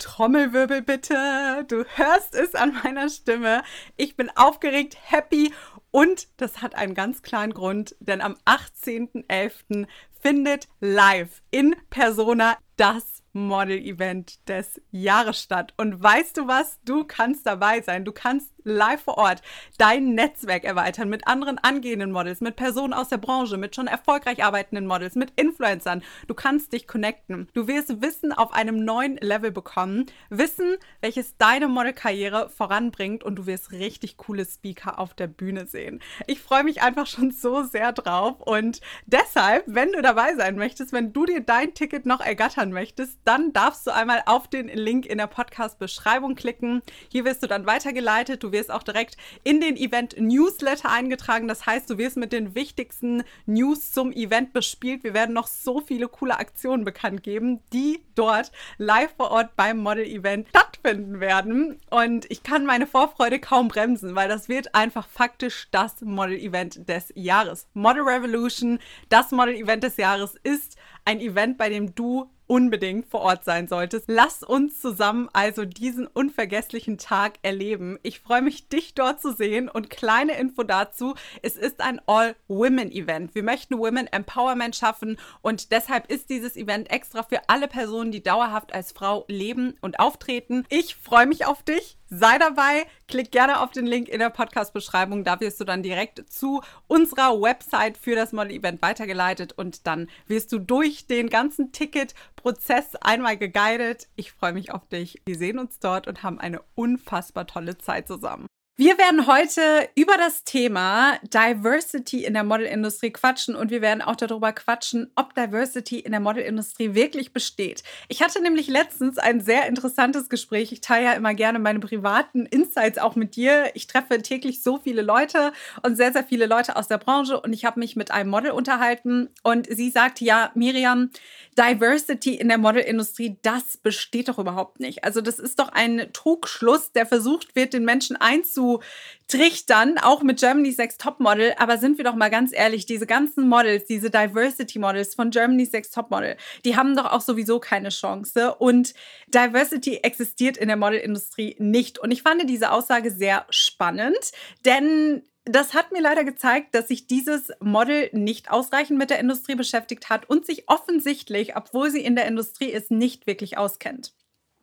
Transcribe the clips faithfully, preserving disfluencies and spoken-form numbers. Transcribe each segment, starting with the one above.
Trommelwirbel bitte. Du hörst es an meiner Stimme. Ich bin aufgeregt, happy und das hat einen ganz klaren Grund, denn am achtzehnten elften findet live in Persona das Model-Event des Jahres statt. Und weißt du was? Du kannst dabei sein. Du kannst live vor Ort dein Netzwerk erweitern mit anderen angehenden Models, mit Personen aus der Branche, mit schon erfolgreich arbeitenden Models, mit Influencern. Du kannst dich connecten. Du wirst Wissen auf einem neuen Level bekommen. Wissen, welches deine Modelkarriere voranbringt und du wirst richtig coole Speaker auf der Bühne sehen. Ich freue mich einfach schon so sehr drauf und deshalb, wenn du dabei sein möchtest, wenn du dir dein Ticket noch ergattern möchtest, dann darfst du einmal auf den Link in der Podcast-Beschreibung klicken. Hier wirst du dann weitergeleitet. Du wirst auch direkt in den Event-Newsletter eingetragen. Das heißt, du wirst mit den wichtigsten News zum Event bespielt. Wir werden noch so viele coole Aktionen bekannt geben, die dort live vor Ort beim Model-Event stattfinden werden. Und ich kann meine Vorfreude kaum bremsen, weil das wird einfach faktisch das Model-Event des Jahres. Model Revolution, das Model-Event des Jahres, ist ein Event, bei dem du unbedingt vor Ort sein solltest. Lass uns zusammen also diesen unvergesslichen Tag erleben. Ich freue mich, dich dort zu sehen und kleine Info dazu, es ist ein All-Women-Event. Wir möchten Women Empowerment schaffen und deshalb ist dieses Event extra für alle Personen, die dauerhaft als Frau leben und auftreten. Ich freue mich auf dich. Sei dabei, klick gerne auf den Link in der Podcast-Beschreibung, da wirst du dann direkt zu unserer Website für das Model-Event weitergeleitet und dann wirst du durch den ganzen Ticket-Prozess einmal geguidet. Ich freue mich auf dich. Wir sehen uns dort und haben eine unfassbar tolle Zeit zusammen. Wir werden heute über das Thema Diversity in der Modelindustrie quatschen und wir werden auch darüber quatschen, ob Diversity in der Modelindustrie wirklich besteht. Ich hatte nämlich letztens ein sehr interessantes Gespräch. Ich teile ja immer gerne meine privaten Insights auch mit dir. Ich treffe täglich so viele Leute und sehr, sehr viele Leute aus der Branche und ich habe mich mit einem Model unterhalten und sie sagte, ja, Miriam, Diversity in der Modelindustrie, das besteht doch überhaupt nicht. Also das ist doch ein Trugschluss, der versucht wird, den Menschen einzutrichtern, auch mit Germany's Next Topmodel. Aber sind wir doch mal ganz ehrlich, diese ganzen Models, diese Diversity-Models von Germany's Next Topmodel, die haben doch auch sowieso keine Chance. Und Diversity existiert in der Modelindustrie nicht. Und ich fand diese Aussage sehr spannend, denn das hat mir leider gezeigt, dass sich dieses Model nicht ausreichend mit der Industrie beschäftigt hat und sich offensichtlich, obwohl sie in der Industrie ist, nicht wirklich auskennt.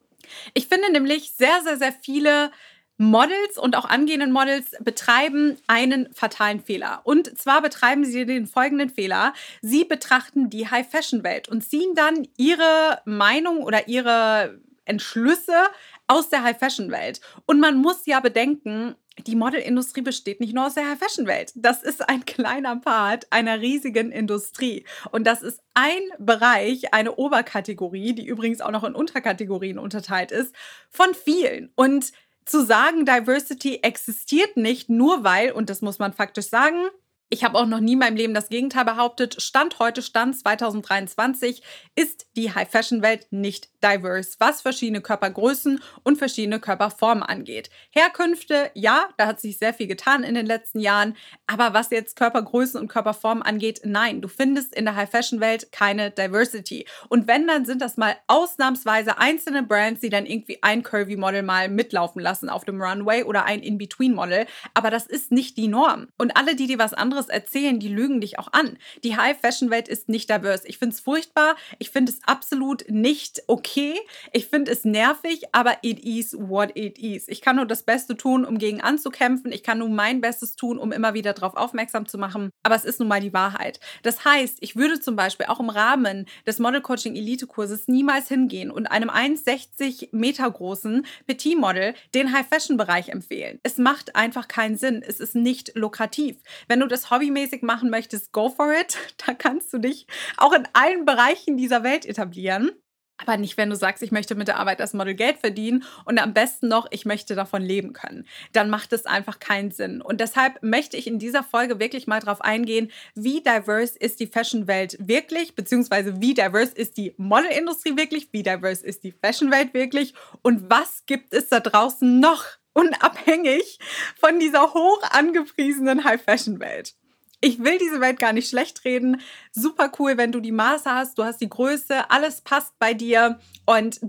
Ich finde nämlich, sehr, sehr, sehr viele Models und auch angehenden Models betreiben einen fatalen Fehler. Und zwar betreiben sie den folgenden Fehler. Sie betrachten die High-Fashion-Welt und ziehen dann ihre Meinung oder ihre Entschlüsse aus der High-Fashion-Welt. Und man muss ja bedenken, die Modelindustrie besteht nicht nur aus der High-Fashion-Welt. Das ist ein kleiner Part einer riesigen Industrie. Und das ist ein Bereich, eine Oberkategorie, die übrigens auch noch in Unterkategorien unterteilt ist, von vielen. Und zu sagen, Diversity existiert nicht, nur weil, und das muss man faktisch sagen, ich habe auch noch nie in meinem Leben das Gegenteil behauptet, Stand heute, Stand zwanzig dreiundzwanzig, ist die High-Fashion-Welt nicht diverse, was verschiedene Körpergrößen und verschiedene Körperformen angeht. Herkünfte, ja, da hat sich sehr viel getan in den letzten Jahren, aber was jetzt Körpergrößen und Körperformen angeht, nein, du findest in der High-Fashion-Welt keine Diversity. Und wenn, dann sind das mal ausnahmsweise einzelne Brands, die dann irgendwie ein Curvy-Model mal mitlaufen lassen auf dem Runway oder ein In-Between-Model, aber das ist nicht die Norm. Und alle, die dir was anderes erzählen, die lügen dich auch an. Die High-Fashion-Welt ist nicht diverse. Ich finde es furchtbar, ich finde es absolut nicht okay, ich finde es nervig, aber it is what it is. Ich kann nur das Beste tun, um gegen anzukämpfen, ich kann nur mein Bestes tun, um immer wieder darauf aufmerksam zu machen, aber es ist nun mal die Wahrheit. Das heißt, ich würde zum Beispiel auch im Rahmen des Model-Coaching-Elite-Kurses niemals hingehen und einem eins Komma sechzig Meter großen Petit-Model den High-Fashion-Bereich empfehlen. Es macht einfach keinen Sinn, es ist nicht lukrativ. Wenn du das hobbymäßig machen möchtest, go for it. Da kannst du dich auch in allen Bereichen dieser Welt etablieren. Aber nicht, wenn du sagst, ich möchte mit der Arbeit als Model Geld verdienen und am besten noch, ich möchte davon leben können. Dann macht es einfach keinen Sinn. Und deshalb möchte ich in dieser Folge wirklich mal drauf eingehen, wie diverse ist die Fashion-Welt wirklich, beziehungsweise wie diverse ist die Modelindustrie wirklich, wie diverse ist die Fashion-Welt wirklich und was gibt es da draußen noch, unabhängig von dieser hoch angepriesenen High-Fashion-Welt. Ich will diese Welt gar nicht schlecht reden. Super cool, wenn du die Maße hast, du hast die Größe, alles passt bei dir und du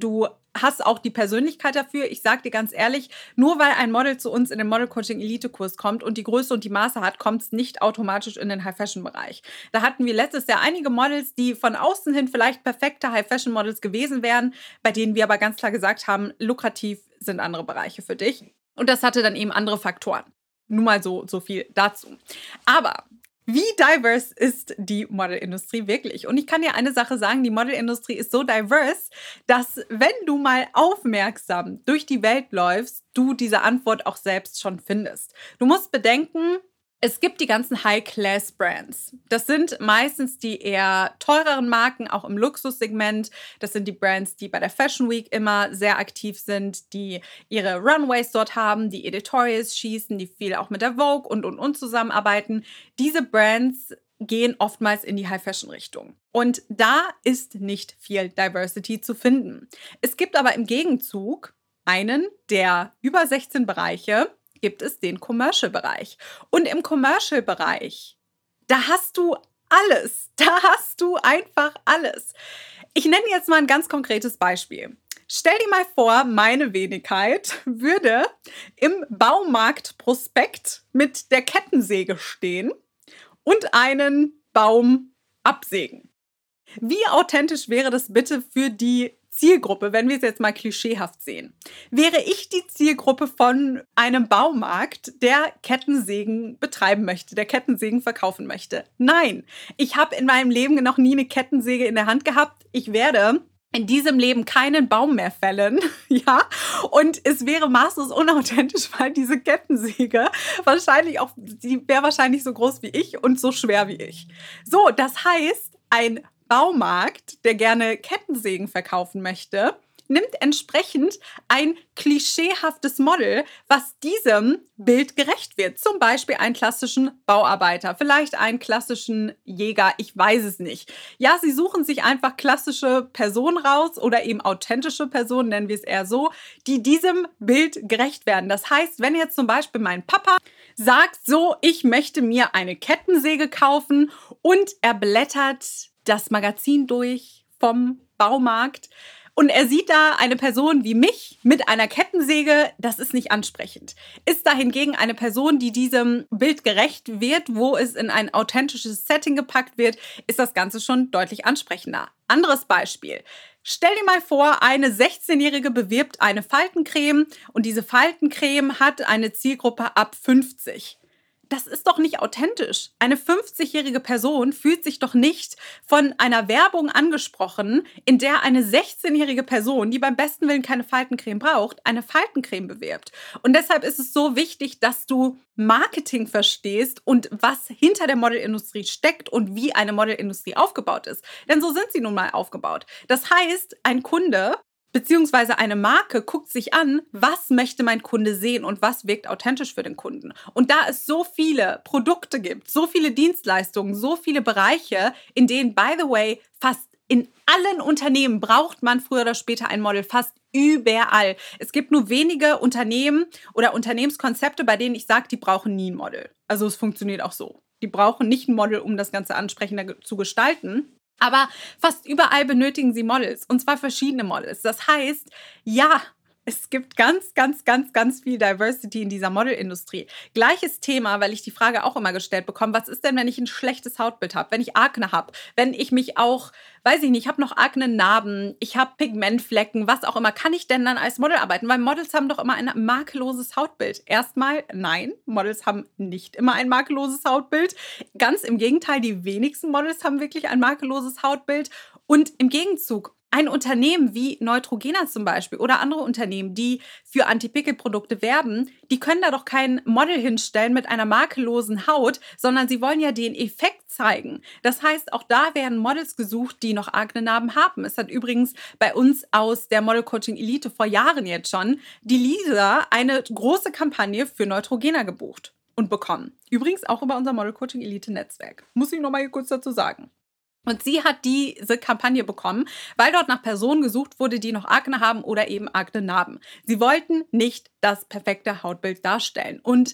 hast auch die Persönlichkeit dafür. Ich sage dir ganz ehrlich, nur weil ein Model zu uns in den Model-Coaching-Elite-Kurs kommt und die Größe und die Maße hat, kommt es nicht automatisch in den High-Fashion-Bereich. Da hatten wir letztes Jahr einige Models, die von außen hin vielleicht perfekte High-Fashion-Models gewesen wären, bei denen wir aber ganz klar gesagt haben, lukrativ sind andere Bereiche für dich. Und das hatte dann eben andere Faktoren. Nur mal so, so viel dazu. Aber wie diverse ist die Modelindustrie wirklich? Und ich kann dir eine Sache sagen, die Modelindustrie ist so diverse, dass wenn du mal aufmerksam durch die Welt läufst, du diese Antwort auch selbst schon findest. Du musst bedenken, es gibt die ganzen High-Class-Brands. Das sind meistens die eher teureren Marken, auch im Luxussegment. Das sind die Brands, die bei der Fashion Week immer sehr aktiv sind, die ihre Runways dort haben, die Editorials schießen, die viel auch mit der Vogue und, und, und zusammenarbeiten. Diese Brands gehen oftmals in die High-Fashion-Richtung. Und da ist nicht viel Diversity zu finden. Es gibt aber im Gegenzug einen der über sechzehn Bereiche, gibt es den Commercial-Bereich. Und im Commercial-Bereich, da hast du alles. Da hast du einfach alles. Ich nenne jetzt mal ein ganz konkretes Beispiel. Stell dir mal vor, meine Wenigkeit würde im Baumarktprospekt mit der Kettensäge stehen und einen Baum absägen. Wie authentisch wäre das bitte für die Zielgruppe, wenn wir es jetzt mal klischeehaft sehen? Wäre ich die Zielgruppe von einem Baumarkt, der Kettensägen betreiben möchte, der Kettensägen verkaufen möchte? Nein, ich habe in meinem Leben noch nie eine Kettensäge in der Hand gehabt. Ich werde in diesem Leben keinen Baum mehr fällen, ja, und es wäre maßlos unauthentisch, weil diese Kettensäge wahrscheinlich auch, die wäre wahrscheinlich so groß wie ich und so schwer wie ich. So, das heißt, ein Baumarkt, der gerne Kettensägen verkaufen möchte, nimmt entsprechend ein klischeehaftes Model, was diesem Bild gerecht wird. Zum Beispiel einen klassischen Bauarbeiter, vielleicht einen klassischen Jäger, ich weiß es nicht. Ja, sie suchen sich einfach klassische Personen raus oder eben authentische Personen, nennen wir es eher so, die diesem Bild gerecht werden. Das heißt, wenn jetzt zum Beispiel mein Papa sagt, so, ich möchte mir eine Kettensäge kaufen und er blättert das Magazin durch vom Baumarkt und er sieht da eine Person wie mich mit einer Kettensäge, das ist nicht ansprechend. Ist da hingegen eine Person, die diesem Bild gerecht wird, wo es in ein authentisches Setting gepackt wird, ist das Ganze schon deutlich ansprechender. Anderes Beispiel. Stell dir mal vor, eine sechzehnjährige bewirbt eine Faltencreme und diese Faltencreme hat eine Zielgruppe ab fünfzig. Das ist doch nicht authentisch. Eine fünfzigjährige Person fühlt sich doch nicht von einer Werbung angesprochen, in der eine sechzehnjährige Person, die beim besten Willen keine Faltencreme braucht, eine Faltencreme bewirbt. Und deshalb ist es so wichtig, dass du Marketing verstehst und was hinter der Modelindustrie steckt und wie eine Modelindustrie aufgebaut ist. Denn so sind sie nun mal aufgebaut. Das heißt, ein Kunde beziehungsweise eine Marke guckt sich an, was möchte mein Kunde sehen und was wirkt authentisch für den Kunden. Und da es so viele Produkte gibt, so viele Dienstleistungen, so viele Bereiche, in denen, by the way, fast in allen Unternehmen braucht man früher oder später ein Model, fast überall. Es gibt nur wenige Unternehmen oder Unternehmenskonzepte, bei denen ich sage, die brauchen nie ein Model. Also es funktioniert auch so. Die brauchen nicht ein Model, um das Ganze ansprechender zu gestalten. Aber fast überall benötigen sie Models, und zwar verschiedene Models. Das heißt, ja, es gibt ganz, ganz, ganz, ganz viel Diversity in dieser Modelindustrie. Gleiches Thema, weil ich die Frage auch immer gestellt bekomme, was ist denn, wenn ich ein schlechtes Hautbild habe, wenn ich Akne habe, wenn ich mich auch, weiß ich nicht, ich habe noch Akne-Narben, ich habe Pigmentflecken, was auch immer, kann ich denn dann als Model arbeiten? Weil Models haben doch immer ein makelloses Hautbild. Erstmal, nein, Models haben nicht immer ein makelloses Hautbild. Ganz im Gegenteil, die wenigsten Models haben wirklich ein makelloses Hautbild. Und im Gegenzug, ein Unternehmen wie Neutrogena zum Beispiel oder andere Unternehmen, die für Anti-Pickel-Produkte werben, die können da doch kein Model hinstellen mit einer makellosen Haut, sondern sie wollen ja den Effekt zeigen. Das heißt, auch da werden Models gesucht, die noch Akne-Narben haben. Es hat übrigens bei uns aus der Model Coaching Elite vor Jahren jetzt schon die Lisa eine große Kampagne für Neutrogena gebucht und bekommen. Übrigens auch über unser Model Coaching Elite Netzwerk. Muss ich noch mal kurz dazu sagen. Und sie hat diese Kampagne bekommen, weil dort nach Personen gesucht wurde, die noch Akne haben oder eben Akne-Narben. Sie wollten nicht das perfekte Hautbild darstellen. Und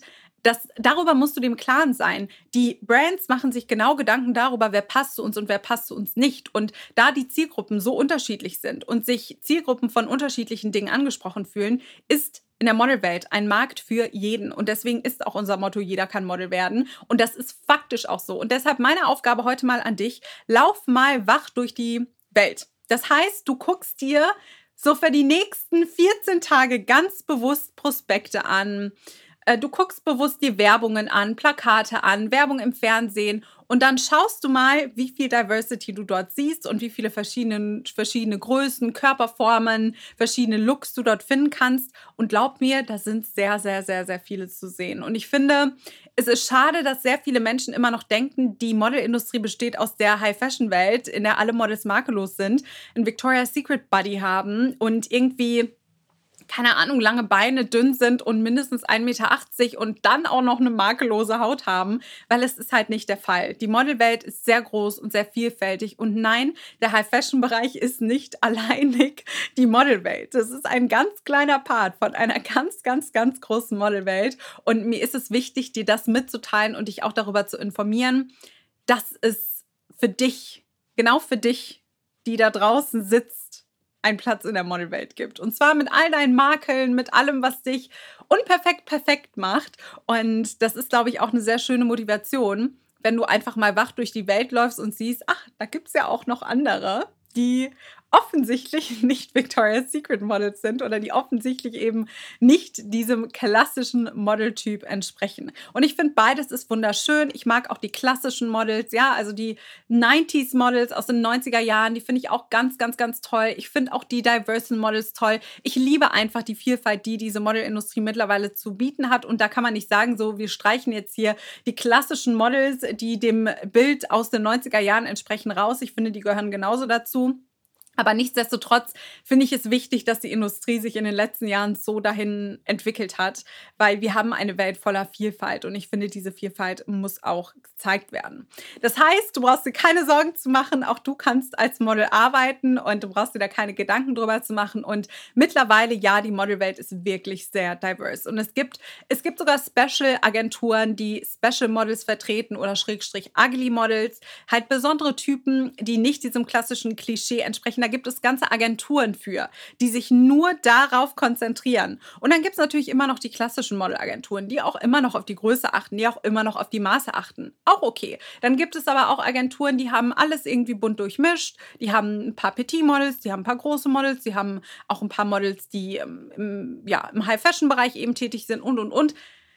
Das, darüber musst du dir im Klaren sein. Die Brands machen sich genau Gedanken darüber, wer passt zu uns und wer passt zu uns nicht. Und da die Zielgruppen so unterschiedlich sind und sich Zielgruppen von unterschiedlichen Dingen angesprochen fühlen, ist in der Modelwelt ein Markt für jeden. Und deswegen ist auch unser Motto, jeder kann Model werden. Und das ist faktisch auch so. Und deshalb meine Aufgabe heute mal an dich, lauf mal wach durch die Welt. Das heißt, du guckst dir so für die nächsten vierzehn Tage ganz bewusst Prospekte an. Du guckst bewusst die Werbungen an, Plakate an, Werbung im Fernsehen und dann schaust du mal, wie viel Diversity du dort siehst und wie viele verschiedene, verschiedene Größen, Körperformen, verschiedene Looks du dort finden kannst. Und glaub mir, da sind sehr, sehr, sehr, sehr viele zu sehen. Und ich finde, es ist schade, dass sehr viele Menschen immer noch denken, die Modelindustrie besteht aus der High-Fashion-Welt, in der alle Models makellos sind, ein Victoria's Secret Body haben und irgendwie, keine Ahnung, lange Beine, dünn sind und mindestens ein Meter achtzig und dann auch noch eine makellose Haut haben, weil es ist halt nicht der Fall. Die Modelwelt ist sehr groß und sehr vielfältig und nein, der High-Fashion-Bereich ist nicht alleinig die Modelwelt. Das ist ein ganz kleiner Part von einer ganz, ganz, ganz großen Modelwelt und mir ist es wichtig, dir das mitzuteilen und dich auch darüber zu informieren, dass es für dich, genau für dich, die da draußen sitzt, einen Platz in der Modelwelt gibt. Und zwar mit all deinen Makeln, mit allem, was dich unperfekt perfekt macht. Und das ist, glaube ich, auch eine sehr schöne Motivation, wenn du einfach mal wach durch die Welt läufst und siehst, ach, da gibt es ja auch noch andere, die offensichtlich nicht Victoria's Secret Models sind oder die offensichtlich eben nicht diesem klassischen Modeltyp entsprechen. Und ich finde, beides ist wunderschön. Ich mag auch die klassischen Models, ja, also die neunziger Models aus den neunziger Jahren, die finde ich auch ganz, ganz, ganz toll. Ich finde auch die diversen Models toll. Ich liebe einfach die Vielfalt, die diese Modelindustrie mittlerweile zu bieten hat. Und da kann man nicht sagen, so, wir streichen jetzt hier die klassischen Models, die dem Bild aus den neunziger Jahren entsprechen, raus. Ich finde, die gehören genauso dazu. Aber nichtsdestotrotz finde ich es wichtig, dass die Industrie sich in den letzten Jahren so dahin entwickelt hat, weil wir haben eine Welt voller Vielfalt und ich finde, diese Vielfalt muss auch gezeigt werden. Das heißt, du brauchst dir keine Sorgen zu machen, auch du kannst als Model arbeiten und du brauchst dir da keine Gedanken drüber zu machen und mittlerweile, ja, die Modelwelt ist wirklich sehr diverse und es gibt, es gibt sogar Special-Agenturen, die Special-Models vertreten oder Schrägstrich Ugly-Models, halt besondere Typen, die nicht diesem klassischen Klischee entsprechen. Da gibt es ganze Agenturen für, die sich nur darauf konzentrieren. Und dann gibt es natürlich immer noch die klassischen Modelagenturen, die auch immer noch auf die Größe achten, die auch immer noch auf die Maße achten. Auch okay. Dann gibt es aber auch Agenturen, die haben alles irgendwie bunt durchmischt. Die haben ein paar Petit-Models, die haben ein paar große Models, die haben auch ein paar Models, die ähm, im, ja, im High-Fashion-Bereich eben tätig sind und, und, und.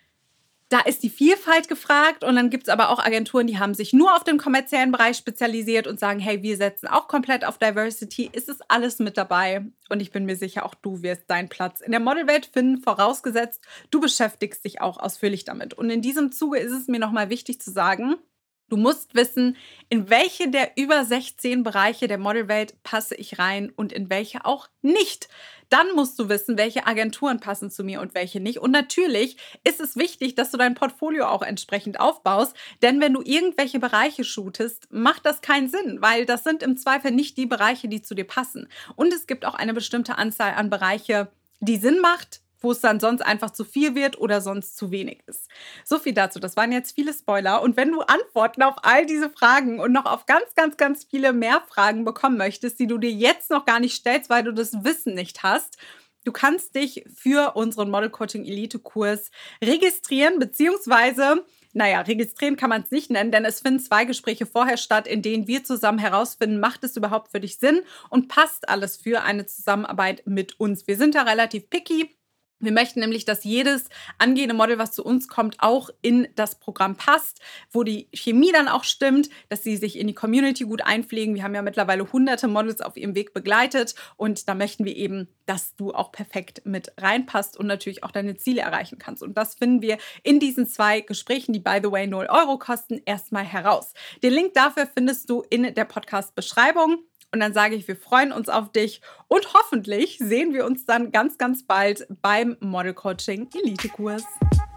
Da ist die Vielfalt gefragt und dann gibt es aber auch Agenturen, die haben sich nur auf den kommerziellen Bereich spezialisiert und sagen, hey, wir setzen auch komplett auf Diversity. Ist es alles mit dabei? Und ich bin mir sicher, auch du wirst deinen Platz in der Modelwelt finden, vorausgesetzt, du beschäftigst dich auch ausführlich damit. Und in diesem Zuge ist es mir nochmal wichtig zu sagen, du musst wissen, in welche der über sechzehn Bereiche der Modelwelt passe ich rein und in welche auch nicht. Dann musst du wissen, welche Agenturen passen zu mir und welche nicht. Und natürlich ist es wichtig, dass du dein Portfolio auch entsprechend aufbaust. Denn wenn du irgendwelche Bereiche shootest, macht das keinen Sinn, weil das sind im Zweifel nicht die Bereiche, die zu dir passen. Und es gibt auch eine bestimmte Anzahl an Bereiche, die Sinn macht, wo es dann sonst einfach zu viel wird oder sonst zu wenig ist. So viel dazu. Das waren jetzt viele Spoiler. Und wenn du Antworten auf all diese Fragen und noch auf ganz, ganz, ganz viele mehr Fragen bekommen möchtest, die du dir jetzt noch gar nicht stellst, weil du das Wissen nicht hast, du kannst dich für unseren Model Coaching Elite Kurs registrieren, beziehungsweise naja, registrieren kann man es nicht nennen, denn es finden zwei Gespräche vorher statt, in denen wir zusammen herausfinden, macht es überhaupt für dich Sinn und passt alles für eine Zusammenarbeit mit uns. Wir sind da relativ picky. Wir möchten nämlich, dass jedes angehende Model, was zu uns kommt, auch in das Programm passt, wo die Chemie dann auch stimmt, dass sie sich in die Community gut einpflegen. Wir haben ja mittlerweile hunderte Models auf ihrem Weg begleitet und da möchten wir eben, dass du auch perfekt mit reinpasst und natürlich auch deine Ziele erreichen kannst. Und das finden wir in diesen zwei Gesprächen, die by the way null Euro kosten, erstmal heraus. Den Link dafür findest du in der Podcast-Beschreibung. Und dann sage ich, wir freuen uns auf dich und hoffentlich sehen wir uns dann ganz, ganz bald beim Model Coaching Elite Kurs.